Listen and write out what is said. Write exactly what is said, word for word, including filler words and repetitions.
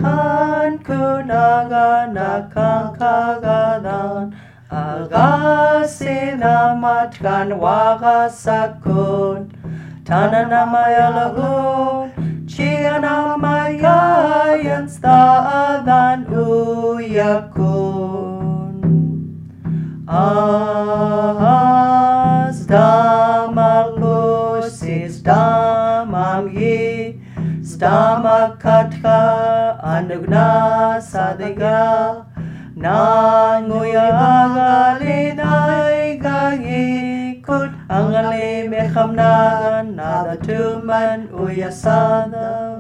kan kunaga nakangkagadan agasinamatkan wagasakun tananamayalagun chianamayayan staadan uyakun as damalusis damam yi Stamakatka anugna sadiga nanguyagalin gangikut angali mekhamna nada tuman uyasada